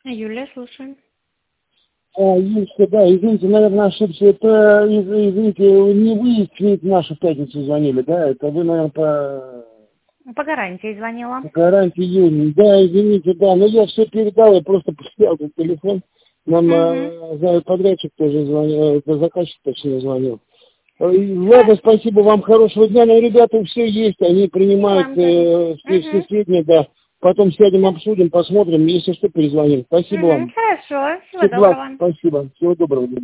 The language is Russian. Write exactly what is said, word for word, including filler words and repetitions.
Юлия, слушаем. А, Юлечка, да, извините, наверное, ошибся. Это, из- извините, не вы в нашу пятницу звонили, да? Это вы, наверное, по, По гарантии звонила. по гарантии Юли. Да, извините, да, но я все передал, я просто потерял этот телефон. Нам Угу. э, за- подрядчик тоже звонил, э, заказчик точнее звонил. Э, и Ладно, Хорошо. спасибо вам, хорошего дня. Но ребята все есть, они И принимают вам тоже. э, все, все Угу. сведения, да. Потом сядем, обсудим, посмотрим, если что, перезвоним. Спасибо Угу. вам. Хорошо. Всего Всего, доброго. спасибо. Всего доброго.